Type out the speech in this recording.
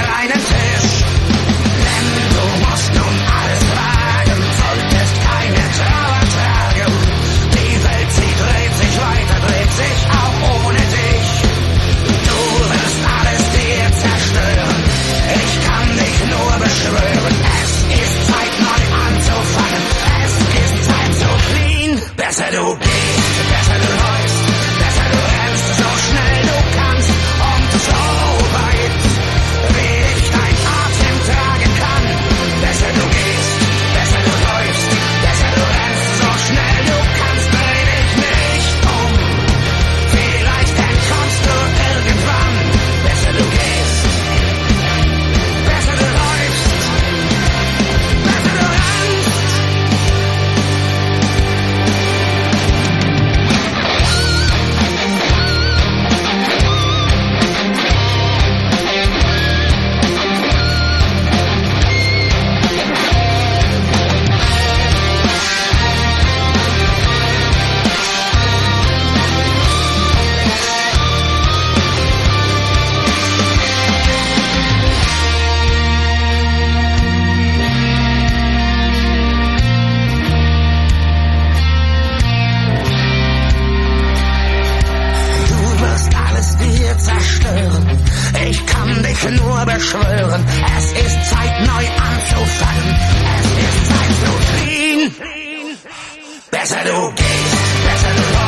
kleinen Tisch. Denn du musst nun alles wagen, solltest keine Trauer tragen. Die Welt, sie dreht sich weiter, dreht sich auch ohne dich. Du wirst alles dir zerstören, ich kann dich nur beschwören. Es ist Zeit, neu anzufangen, es ist Zeit zu fliehen. Besser du gehst, besser du läufst, besser du rennst, so schnell du kannst und so weit, wie dich dein Atem tragen kann. Besser du gehst, besser du läufst, besser du rennst, so schnell du kannst, dreh dich nicht um. Vielleicht entkommst du irgendwann. Besser du gehst, besser du läufst, besser du rennst. Du wirst alles dir zerstören, ich kann dich nur beschwören. Es ist Zeit, neu anzufangen, es ist Zeit zu fliehen. Besser du gehst, besser du läufst.